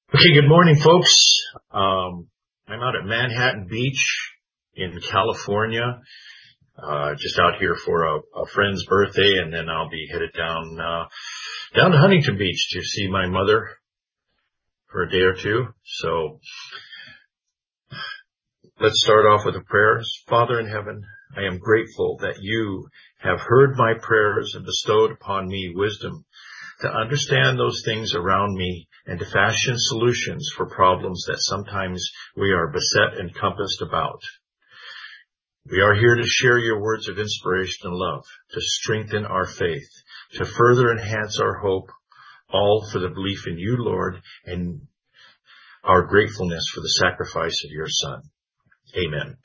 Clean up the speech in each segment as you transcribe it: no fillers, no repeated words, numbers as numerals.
Okay, good morning, folks. I'm out at Manhattan Beach in California, just out here for a friend's birthday, and then I'll be headed down to Huntington Beach to see my mother for a day or two. So let's start off with a prayer. Father in heaven, I am grateful that you have heard my prayers and bestowed upon me wisdom to understand those things around me and to fashion solutions for problems that sometimes we are beset and compassed about. We are here to share your words of inspiration and love, to strengthen our faith, to further enhance our hope, all for the belief in you, Lord, and our gratefulness for the sacrifice of your Son. Amen.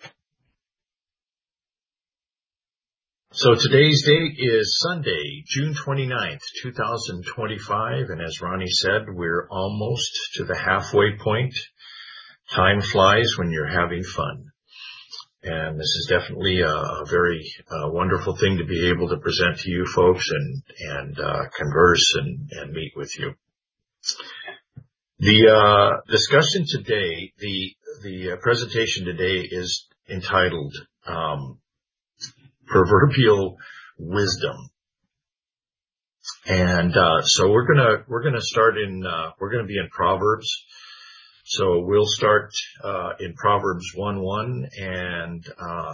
So today's date is Sunday, June 29th, 2025, and as Ronnie said, we're almost to the halfway point. Time flies when you're having fun. And this is definitely a very wonderful thing to be able to present to you folks and converse and meet with you. The discussion today, the presentation today is entitled Proverbial Wisdom. And so we're gonna start we're gonna be in Proverbs. So we'll start in Proverbs 1:1 and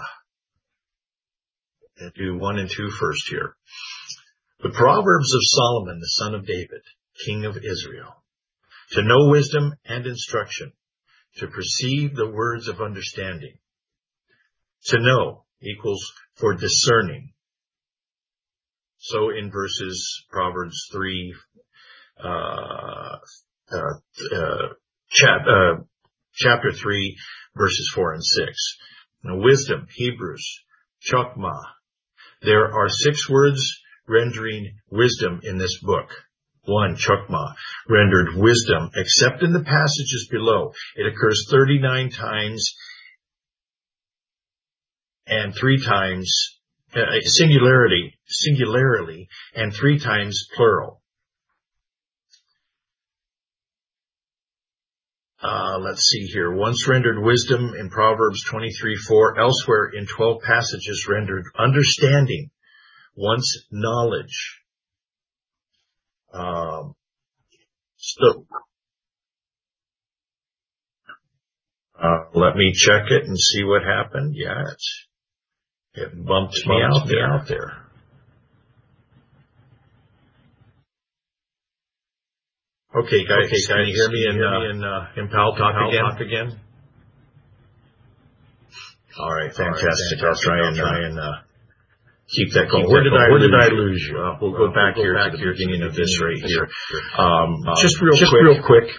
do 1 and 2 first here. The Proverbs of Solomon, the son of David, king of Israel, to know wisdom and instruction, to perceive the words of understanding. To know equals for discerning. So in Proverbs 3, chapter 3, verses 4 and 6. Now, wisdom, Hebrews, chokmah. There are 6 words rendering wisdom in this book. 1, chokmah, rendered wisdom, except in the passages below. It occurs 39 times and 3 times singularly, and 3 times plural. Let's see here. Once rendered wisdom in Proverbs 23:4. Elsewhere in 12 passages rendered understanding. Once knowledge. Let me check it and see what happened. Yeah, it bumped me out there. Okay, guys, can you hear me in Pal Talk again? All right, fantastic. I'll try and keep that going. Where did I lose you? We'll go back here to the beginning of this right here. Just real quick.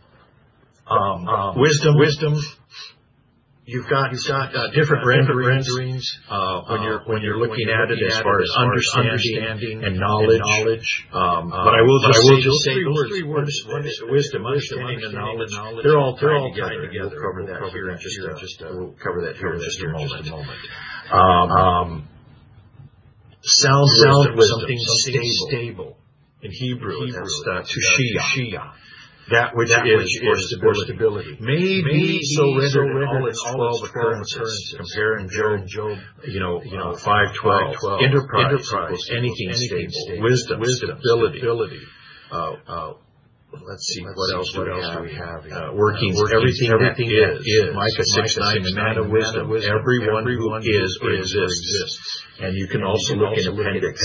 Wisdom. You've got different renderings when you're looking at it as far as understanding and knowledge. But I will just say those 3 words: wisdom, understanding, and knowledge. They're all tied together. We'll cover that here in just a moment. Sound wisdom, something stable. In Hebrew, that's tushia. That which is for stability. Maybe so rendered in all its 12 occurrences. Comparing Job, 5:12. Enterprise equals anything stable. Wisdom, stability. Let's see, what else do we have? Workings, everything that is. Micah 6:9, the man of wisdom, everyone who is or exists. And you can also look in Appendix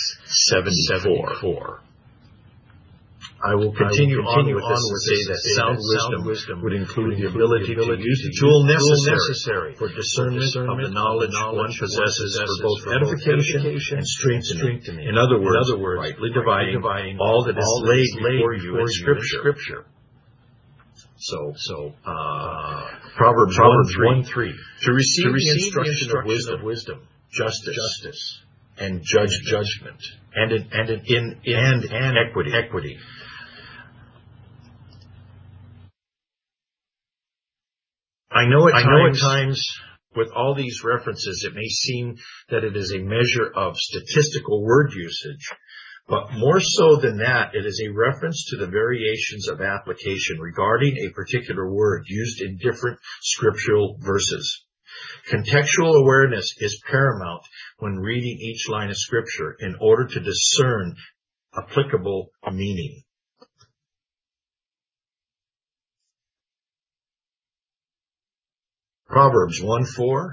74. I will continue on with this and say that sound wisdom would include the ability to use the tool necessary for discernment of the knowledge one possesses for both edification and strengthening. In other words, rightly dividing all that is laid before you in Scripture. So, Proverbs 1:3. To receive the instruction of wisdom, justice, and judgment, and equity. I know at times with all these references, it may seem that it is a measure of statistical word usage, But more so than that, it is a reference to the variations of application regarding a particular word used in different scriptural verses. Contextual awareness is paramount when reading each line of scripture in order to discern applicable meaning. Proverbs 1:4.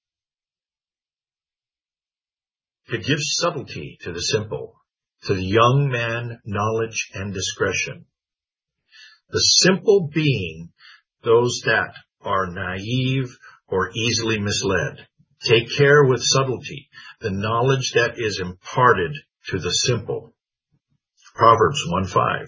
To give subtlety to the simple, to the young man knowledge and discretion. The simple being those that are naive or easily misled. Take care with subtlety, the knowledge that is imparted to the simple. Proverbs 1:5.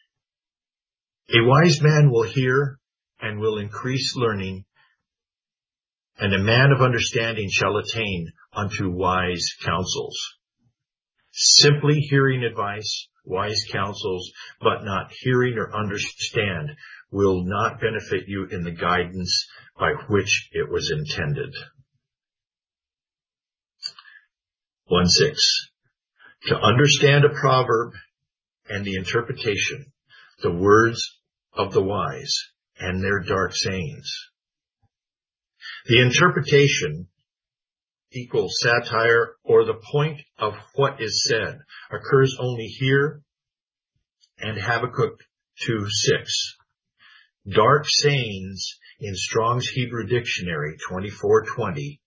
A wise man will hear and will increase learning, and a man of understanding shall attain unto wise counsels. Simply hearing advice, wise counsels, but not hearing or understand will not benefit you in the guidance by which it was intended. 1:6. To understand a proverb and the interpretation, the words of the wise and their dark sayings. The interpretation equals satire, or the point of what is said, occurs only here and Habakkuk 2:6. Dark sayings in Strong's Hebrew Dictionary 2420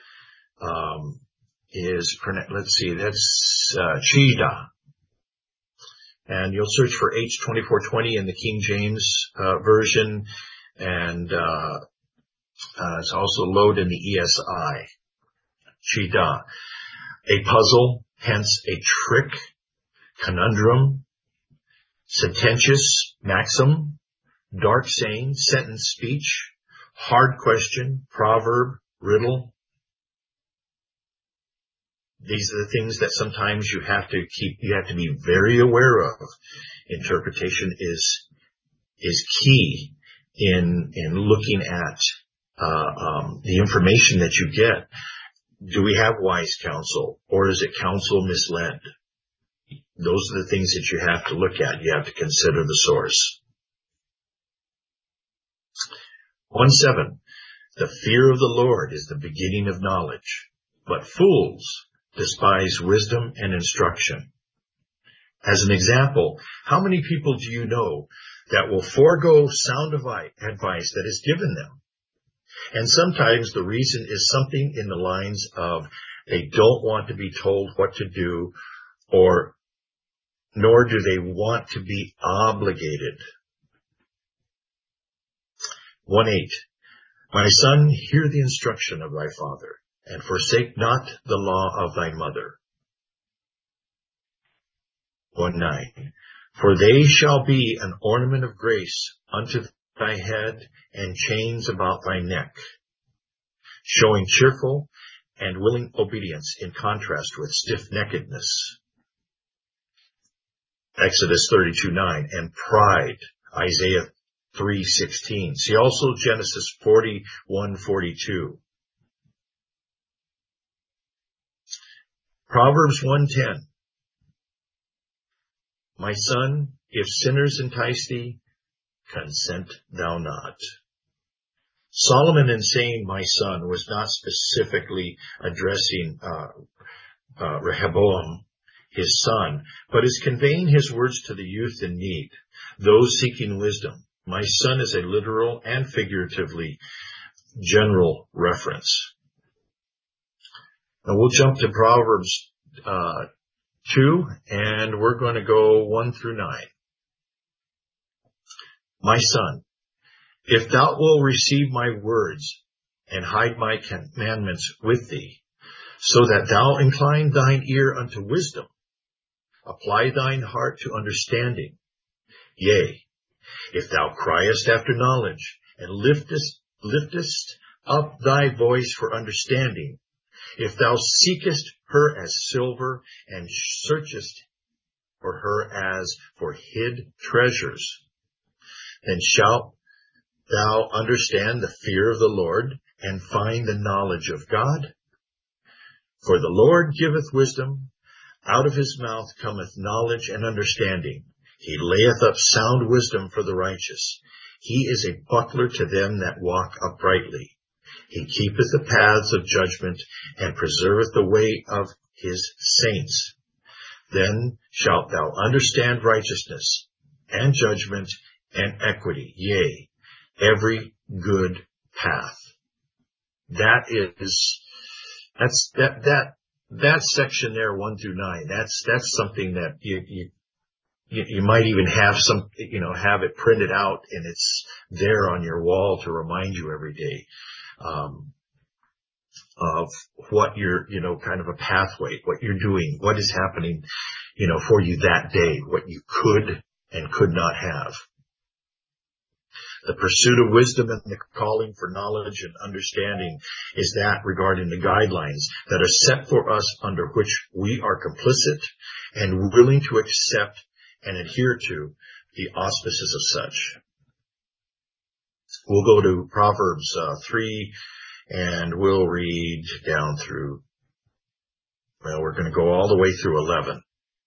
is, that's Chida. And you'll search for H2420 in the King James Version, and it's also loaded in the ESI. Chida. A puzzle, hence a trick, conundrum, sententious, maxim, dark saying, sentence speech, hard question, proverb, riddle. These are the things that sometimes you have to be very aware of. Interpretation is key in looking at the information that you get. Do we have wise counsel, or is it counsel misled? Those are the things that you have to look at. You have to consider the source. 1:7. The fear of the Lord is the beginning of knowledge, but fools despise wisdom and instruction. As an example, how many people do you know that will forego sound advice that is given them? And sometimes the reason is something in the lines of they don't want to be told what to do, nor do they want to be obligated. 1:8. My son, hear the instruction of thy father, and forsake not the law of thy mother. 1:9. For they shall be an ornament of grace unto thy head, and chains about thy neck, showing cheerful and willing obedience in contrast with stiff-neckedness. Exodus 32:9, and pride, Isaiah 3:16. See also Genesis 41:42. Proverbs 1:10. My son, if sinners entice thee, consent thou not. Solomon, in saying my son, was not specifically addressing Rehoboam, his son, but is conveying his words to the youth in need, those seeking wisdom. My son is a literal and figuratively general reference. Now we'll jump to Proverbs 2, and we're going to go 1-9. My son, if thou wilt receive my words and hide my commandments with thee, so that thou incline thine ear unto wisdom, apply thine heart to understanding. Yea, if thou criest after knowledge, and liftest up thy voice for understanding, if thou seekest her as silver, and searchest for her as for hid treasures, then shalt thou understand the fear of the Lord, and find the knowledge of God. For the Lord giveth wisdom, Out of his mouth cometh knowledge and understanding. He layeth up sound wisdom for the righteous. He is a buckler to them that walk uprightly. He keepeth the paths of judgment, and preserveth the way of his saints. Then shalt thou understand righteousness, and judgment, and equity, yea, every good path. That section there, 1 through 9, that's something that you might even have have it printed out, and it's there on your wall to remind you every day of what you're, kind of a pathway, what you're doing, what is happening, for you that day, what you could and could not have. The pursuit of wisdom and the calling for knowledge and understanding is that regarding the guidelines that are set for us, under which we are complicit and willing to accept and adhere to the auspices of such. We'll go to Proverbs 3, and we'll read down through, we're going to go all the way through 11.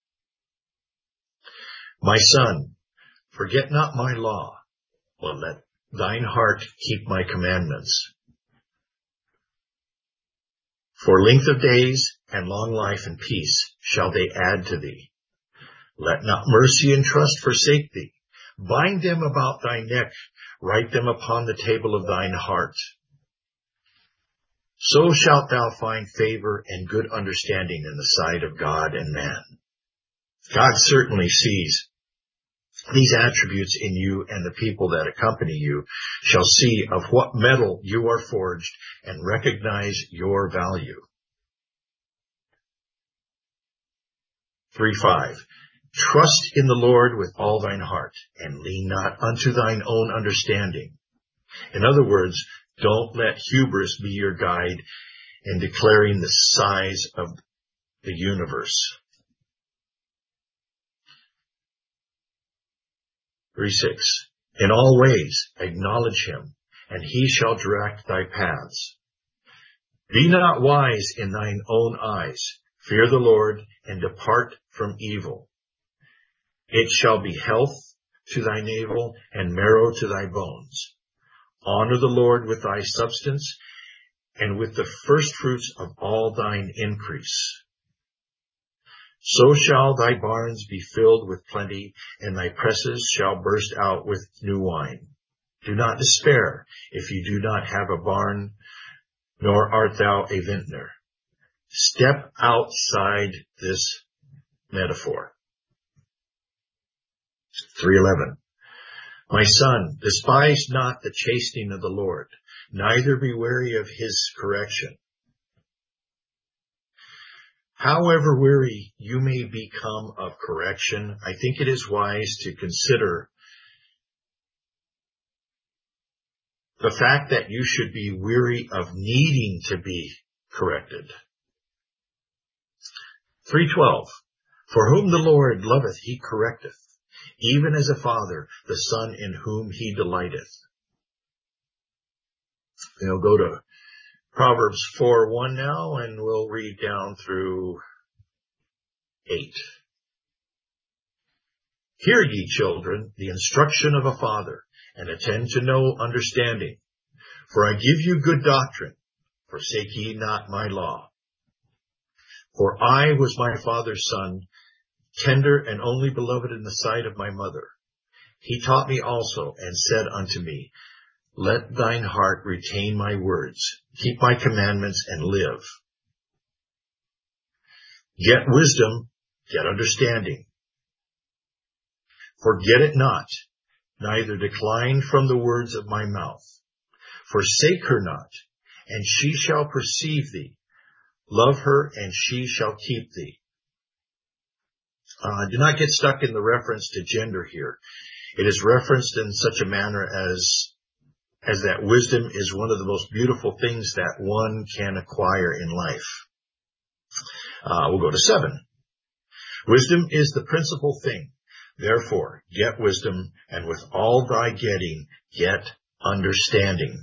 My son, forget not my law, but let thine heart keep my commandments. For length of days and long life and peace shall they add to thee. Let not mercy and trust forsake thee. Bind them about thy neck, write them upon the table of thine heart. So shalt thou find favor and good understanding in the sight of God and man. God certainly sees these attributes in you, and the people that accompany you shall see of what metal you are forged and recognize your value. 3:5. Trust in the Lord with all thine heart, and lean not unto thine own understanding. In other words, don't let hubris be your guide in declaring the size of the universe. 3:6. In all ways acknowledge him, and he shall direct thy paths. Be not wise in thine own eyes. Fear the Lord, and depart from evil. It shall be health to thy navel, and marrow to thy bones. Honor the Lord with thy substance, and with the first fruits of all thine increase. So shall thy barns be filled with plenty, and thy presses shall burst out with new wine. Do not despair if you do not have a barn, nor art thou a vintner. Step outside this metaphor. 3:11. My son, despise not the chastening of the Lord, neither be weary of his correction. However weary you may become of correction, I think it is wise to consider the fact that you should be weary of needing to be corrected. 3:12. For whom the Lord loveth, he correcteth, even as a father the son in whom he delighteth. We'll go to Proverbs 4:1 now, and we'll read down through 8. Hear ye, children, the instruction of a father, and attend to know understanding. For I give you good doctrine. Forsake ye not my law. For I was my father's son, tender and only beloved in the sight of my mother. He taught me also, and said unto me, Let thine heart retain my words, keep my commandments, and live. Get wisdom, get understanding. Forget it not, neither decline from the words of my mouth. Forsake her not, and she shall perceive thee. Love her, and she shall keep thee. Do not get stuck in the reference to gender here. It is referenced in such a manner as that wisdom is one of the most beautiful things that one can acquire in life. We'll go to 7. Wisdom is the principal thing. Therefore, get wisdom, and with all thy getting, get understanding.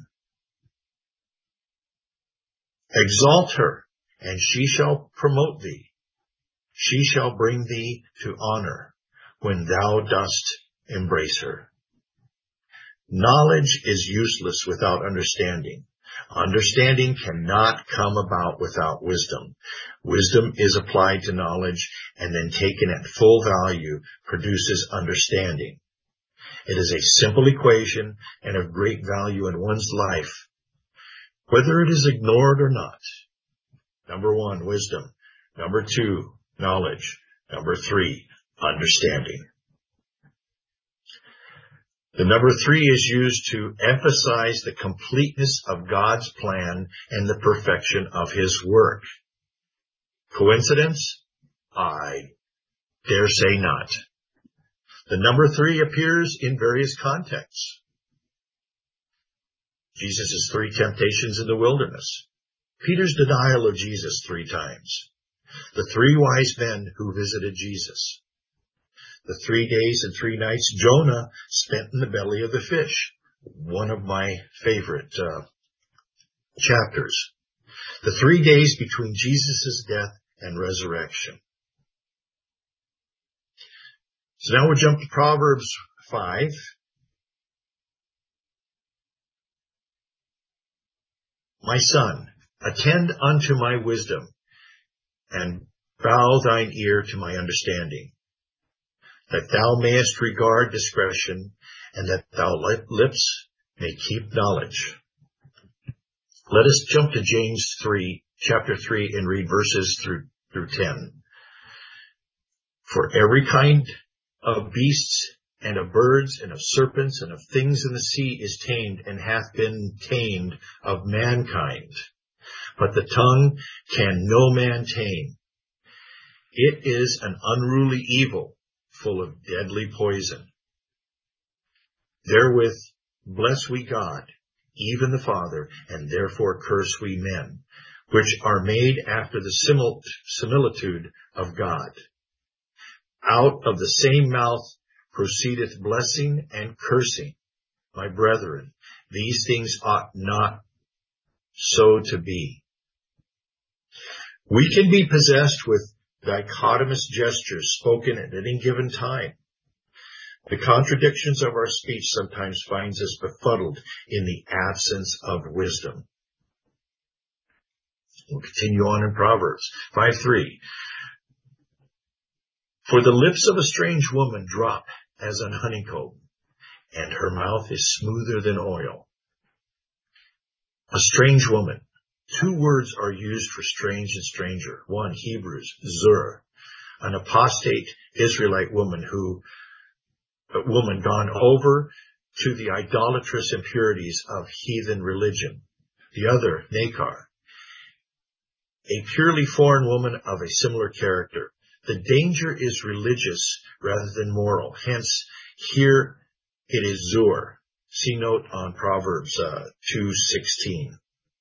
Exalt her, and she shall promote thee. She shall bring thee to honor when thou dost embrace her. Knowledge is useless without understanding. Understanding cannot come about without wisdom. Wisdom is applied to knowledge and then taken at full value produces understanding. It is a simple equation and of great value in one's life, whether it is ignored or not. Number 1, wisdom. Number 2, knowledge. Number 3, understanding. The number 3 is used to emphasize the completeness of God's plan and the perfection of His work. Coincidence? I dare say not. The number 3 appears in various contexts. Jesus' 3 temptations in the wilderness. Peter's denial of Jesus 3 times. The 3 wise men who visited Jesus. The 3 days and 3 nights Jonah spent in the belly of the fish. One of my favorite chapters. The 3 days between Jesus' death and resurrection. So now we'll jump to Proverbs 5. My son, attend unto my wisdom, and bow thine ear to my understanding, that thou mayest regard discretion, and that thy lips may keep knowledge. Let us jump to James 3, chapter 3, and read verses through 10. For every kind of beasts, and of birds, and of serpents, and of things in the sea is tamed, and hath been tamed of mankind. But the tongue can no man tame. It is an unruly evil, full of deadly poison. Therewith bless we God, even the Father, and therefore curse we men, which are made after the similitude of God. Out of the same mouth proceedeth blessing and cursing. My brethren, these things ought not so to be. We can be possessed with dichotomous gestures spoken at any given time. The contradictions of our speech sometimes finds us befuddled in the absence of wisdom. We'll continue on in Proverbs 5:3. For the lips of a strange woman drop as an honeycomb, and her mouth is smoother than oil. A strange woman. 2 words are used for strange and stranger. One, Hebrews, zur, an apostate Israelite woman gone over to the idolatrous impurities of heathen religion. The other, Nakar, a purely foreign woman of a similar character. The danger is religious rather than moral. Hence, here it is zur. See note on Proverbs 2:16.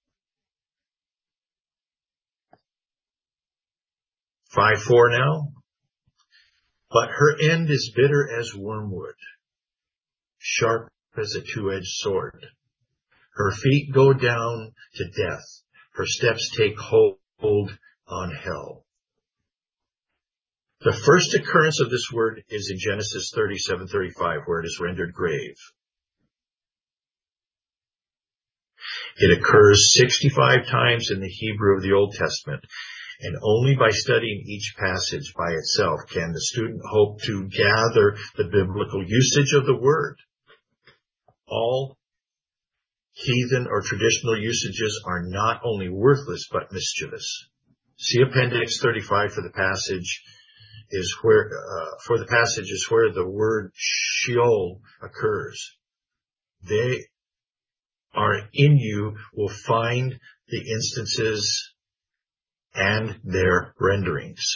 5:4 now. But her end is bitter as wormwood, sharp as a 2-edged sword. Her feet go down to death. Her steps take hold on hell. The first occurrence of this word is in Genesis 37:35, where it is rendered grave. It occurs 65 times in the Hebrew of the Old Testament, and only by studying each passage by itself can the student hope to gather the biblical usage of the word. All heathen or traditional usages are not only worthless but mischievous. See Appendix 35 for the passage is where the word Sheol occurs. They are in you will find the instances and their renderings.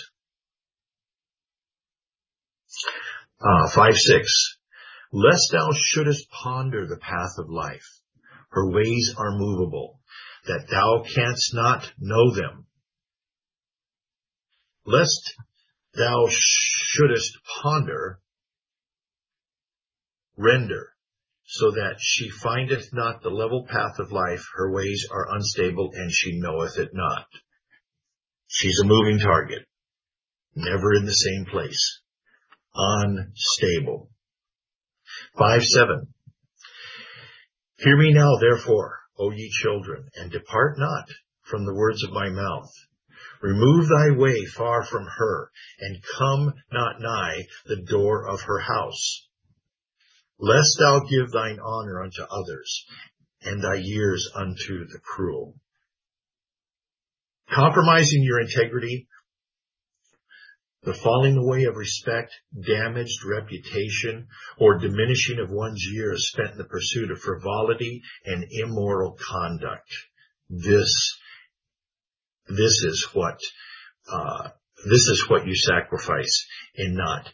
5:6. Lest thou shouldest ponder the path of life, her ways are movable, that thou canst not know them. Lest thou shouldest ponder, render, so that she findeth not the level path of life, her ways are unstable, and she knoweth it not. She's a moving target. never in the same place. Unstable. 5:7. Hear me now, therefore, O ye children, and depart not from the words of my mouth. Remove thy way far from her, and come not nigh the door of her house, lest thou give thine honor unto others, and thy years unto the cruel. Compromising your integrity, the falling away of respect, damaged reputation, or diminishing of one's years spent in the pursuit of frivolity and immoral conduct. This is what you sacrifice in not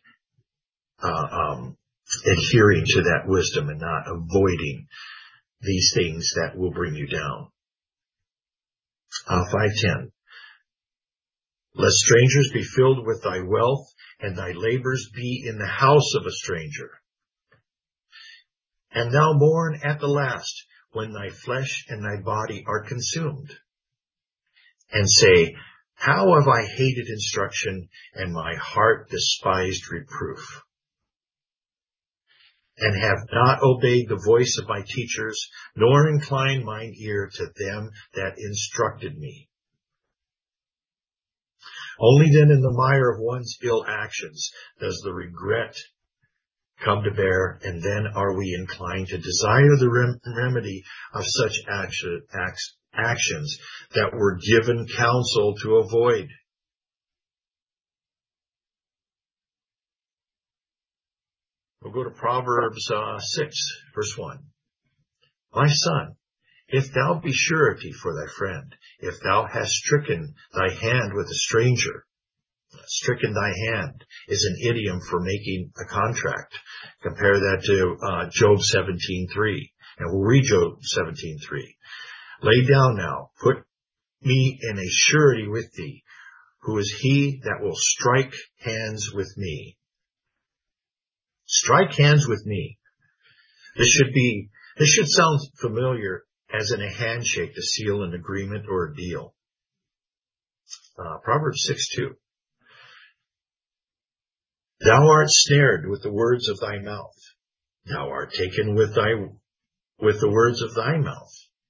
adhering to that wisdom and not avoiding these things that will bring you down. 5:10. Lest strangers be filled with thy wealth, and thy labors be in the house of a stranger. And thou mourn at the last, when thy flesh and thy body are consumed. And say, how have I hated instruction, and my heart despised reproof? And have not obeyed the voice of my teachers, nor inclined mine ear to them that instructed me. Only then in the mire of one's ill actions does the regret come to bear, and then are we inclined to desire the remedy of such actions that were given counsel to avoid. We'll go to Proverbs 6, verse 1. My son, if thou be surety for thy friend, if thou hast stricken thy hand with a stranger, stricken thy hand is an idiom for making a contract. Compare that to Job 17:3. And we'll read Job 17:3. Lay down now, put me in a surety with thee. Who is he that will strike hands with me? Strike hands with me. This should sound familiar, as in a handshake to seal an agreement or a deal. Proverbs 6:2. Thou art snared with the words of thy mouth. Thou art taken with the words of thy mouth.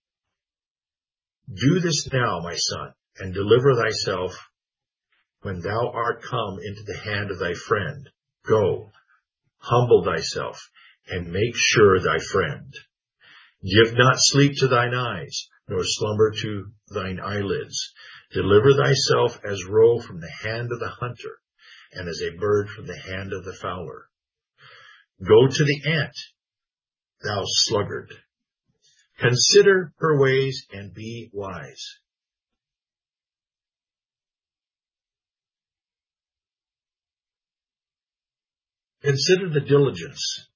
Do this now, my son, and deliver thyself when thou art come into the hand of thy friend. Go, humble thyself, and make sure thy friend. Give not sleep to thine eyes, nor slumber to thine eyelids. Deliver thyself as roe from the hand of the hunter, and as a bird from the hand of the fowler. Go to the ant, thou sluggard. Consider her ways and be wise. Consider the diligence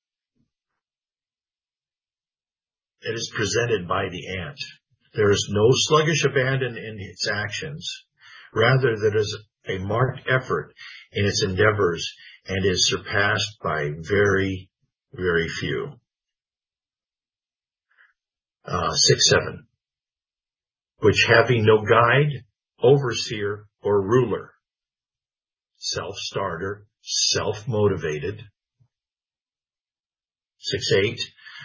that is presented by the ant. There is no sluggish abandon in its actions. Rather, there is a marked effort in its endeavors and is surpassed by very, very few. 6:7. Which having no guide, overseer, or ruler, self-starter, self-motivated. 6:8.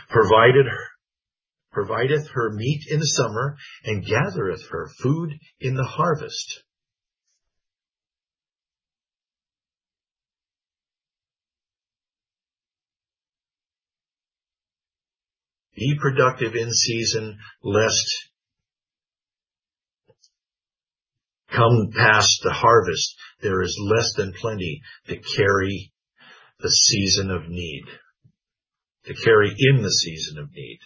Provideth her meat in the summer, and gathereth her food in the harvest. Be productive in season, lest come past the harvest, there is less than plenty to carry the season of need, to carry in the season of need.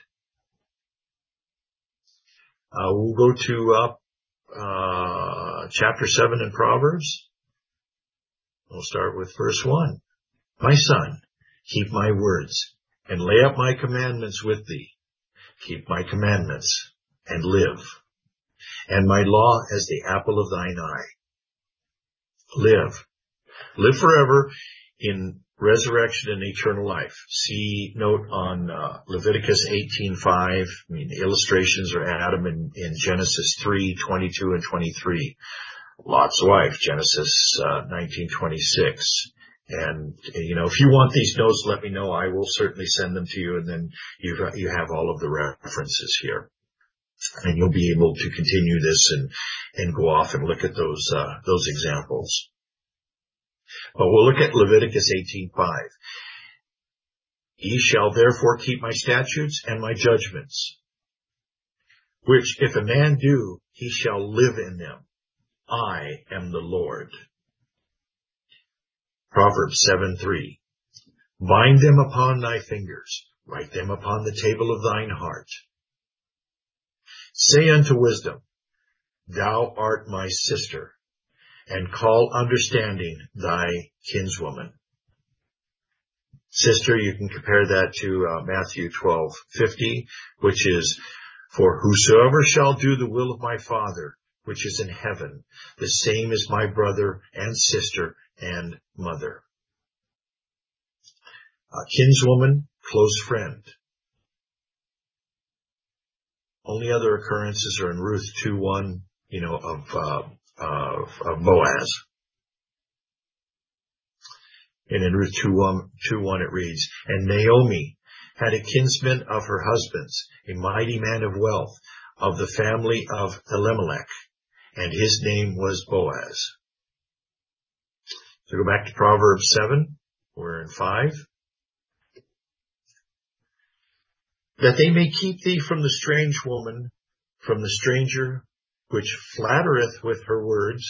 We'll go to chapter 7 in Proverbs. We'll start with verse 1. My son, keep my words, and lay up my commandments with thee. Keep my commandments, and live. And my law as the apple of thine eye. Live. Live forever in resurrection and eternal life. See note on Leviticus 18:5. The illustrations are Adam in Genesis 3:22 and 23. Lot's wife, Genesis 19:26. And, if you want these notes, let me know. I will certainly send them to you, and then you have all of the references here. And you'll be able to continue this and go off and look at those examples. But we'll look at Leviticus 18:5. Ye shall therefore keep my statutes and my judgments, which if a man do, he shall live in them. I am the Lord. Proverbs 7:3. Bind them upon thy fingers, write them upon the table of thine heart. Say unto wisdom, thou art my sister, and call understanding thy kinswoman. Sister, you can compare that to Matthew 12:50, which is, for whosoever shall do the will of my Father, which is in heaven, the same is my brother and sister and mother. Kinswoman, close friend. Only other occurrences are in Ruth 2:1, of Boaz. And in Ruth 2:1 it reads, and Naomi had a kinsman of her husband's, a mighty man of wealth, of the family of Elimelech, and his name was Boaz. So go back to Proverbs 7. We're in 5. That they may keep thee from the strange woman, from the stranger, which flattereth with her words.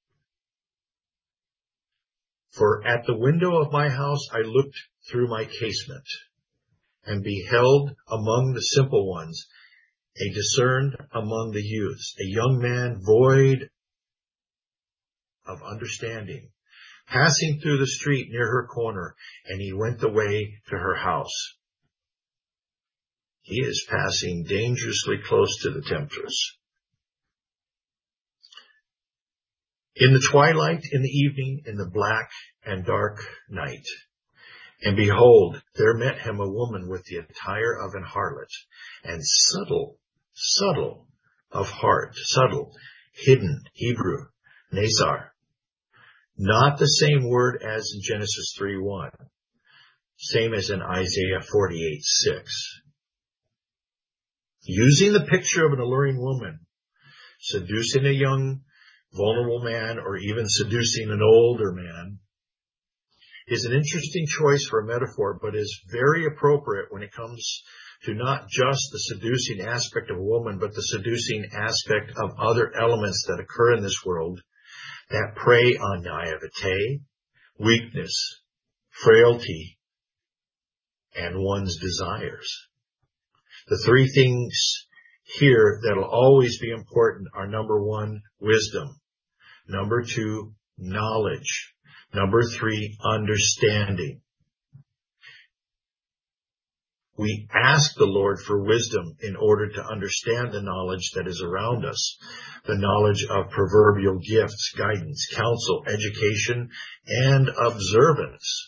For at the window of my house I looked through my casement, and beheld among the simple ones, a discerned among the youths, a young man void of understanding, passing through the street near her corner, and he went the way to her house. He is passing dangerously close to the temptress. In the twilight, in the evening, in the black and dark night. And behold, there met him a woman with the attire of an harlot, and subtle of heart, hidden, Hebrew, Nazar. Not the same word as in Genesis 3:1, same as in Isaiah 48:6. Using the picture of an alluring woman, seducing a young, vulnerable man, or even seducing an older man, is an interesting choice for a metaphor, but is very appropriate when it comes to not just the seducing aspect of a woman, but the seducing aspect of other elements that occur in this world that prey on naivete, weakness, frailty, and one's desires. The three things here that'll always be important are: number 1, wisdom; number 2, knowledge; number 3, understanding. We ask the Lord for wisdom in order to understand the knowledge that is around us, the knowledge of proverbial gifts, guidance, counsel, education, and observance.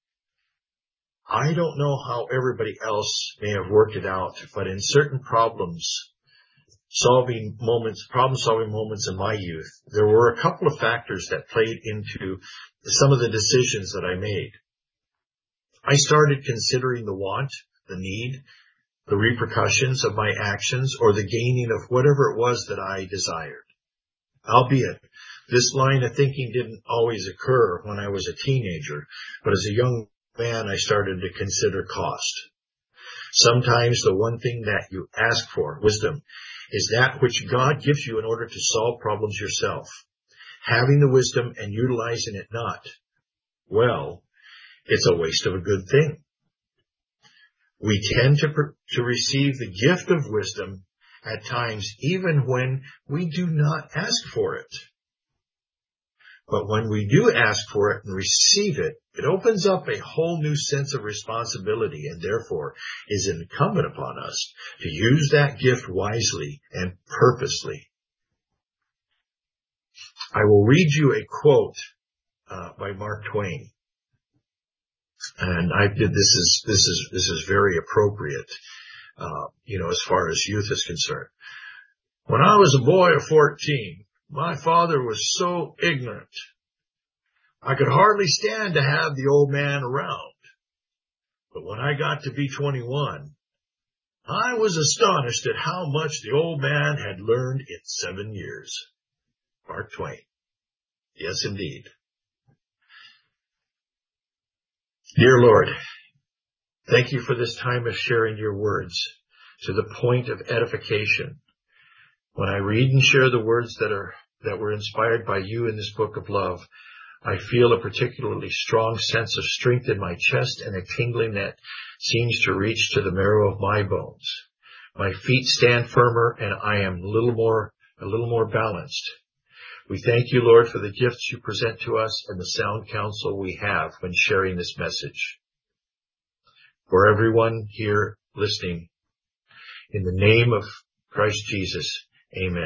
I don't know how everybody else may have worked it out, but in certain problem-solving moments in my youth, there were a couple of factors that played into some of the decisions that I made. I started considering the want, the need, the repercussions of my actions, or the gaining of whatever it was that I desired. Albeit, this line of thinking didn't always occur when I was a teenager, but as a young man, I started to consider cost. Sometimes the one thing that you ask for, wisdom, is that which God gives you in order to solve problems yourself. Having the wisdom and utilizing it not, well, it's a waste of a good thing. We tend to receive the gift of wisdom at times even when we do not ask for it. But when we do ask for it and receive it, it opens up a whole new sense of responsibility, and therefore is incumbent upon us to use that gift wisely and purposely. I will read you a quote by Mark Twain, and this is very appropriate, as far as youth is concerned. When I was a boy of 14, My father was so ignorant. I could hardly stand to have the old man around. But when I got to be 21, I was astonished at how much the old man had learned in 7 years. Mark Twain. Yes, indeed. Dear Lord, thank you for this time of sharing your words to the point of edification. When I read and share the words that were inspired by you in this book of love, I feel a particularly strong sense of strength in my chest and a tingling that seems to reach to the marrow of my bones. My feet stand firmer and I am a little more balanced. We thank you, Lord, for the gifts you present to us and the sound counsel we have when sharing this message. For everyone here listening, in the name of Christ Jesus, amen.